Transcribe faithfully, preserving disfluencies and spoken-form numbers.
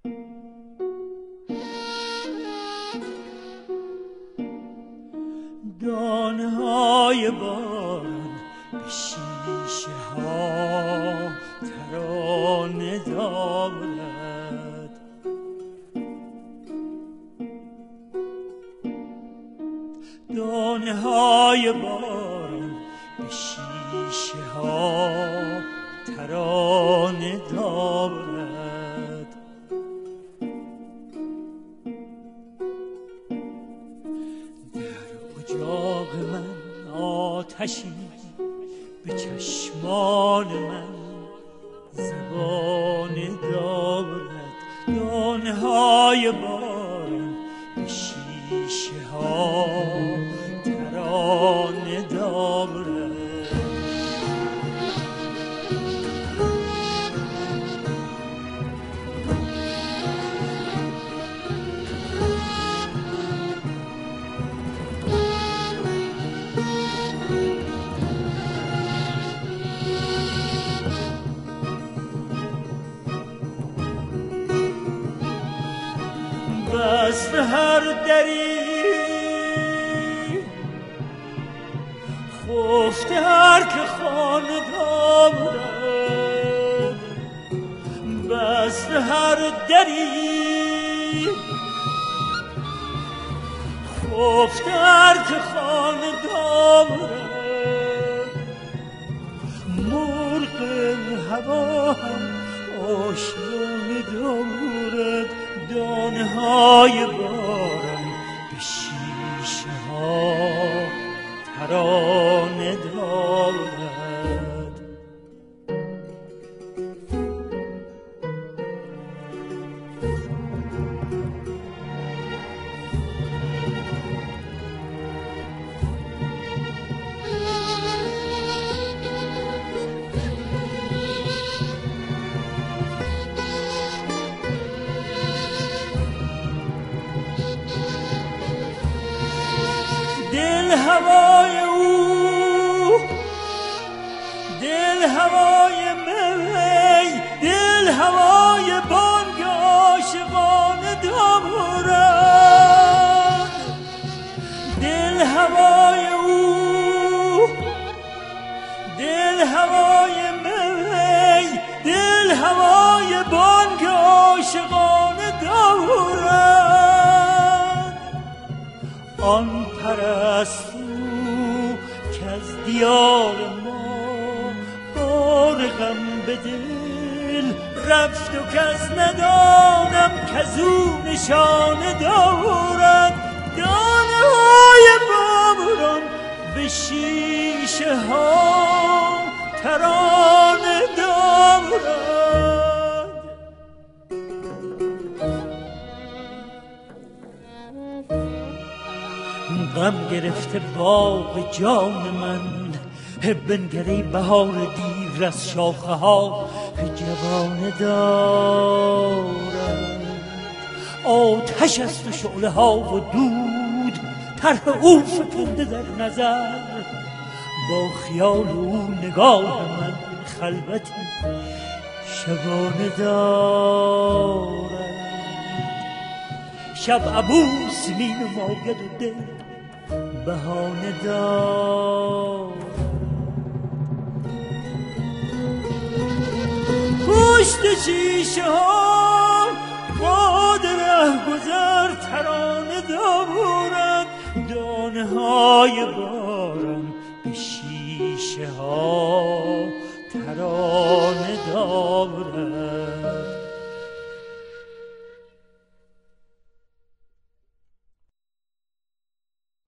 دانه‌های باران به شیشه ها ترانه دارد. دانه‌های باران به شیشه ها ترانه دارد. اجاق من آتشی به چشمان من زبان دارد. دانه‌های باران به شیشه ها ترانه دارد. بست هر دری خفته هر که خانه دارد. بست هر دری خفته هر که خانه دارد. مرغ هوا هم آشیانه دارد. دانه‌های باران به شیشه ها ترانه دارد. دل هوای او، دل هوای می، دل هوای بانگ عاشقانه دارد. دل هوای او، دل هوای می، دل هوای بانگ عاشقانه دارد. آن پرستو که از دیار ما بار غم به دل رفت و کس ندانم کز او نشانه دارد. دانه های باران به شیشه ها ترانه دارد. غم گرفته باغ جان من، بنگری بهار دیر از شاخه ها جوانه دارد. آتش است و شعله ها و دود، طرح او فکنده در نظر. با خیال او نگاه من خلوتی شبانه دارد. شب عبوس می نماید و دل بهانه دارد. پشت شیشه ها باد رهگذر ترانه دارد. دانه های باران به شیشه ها ترانه دارد.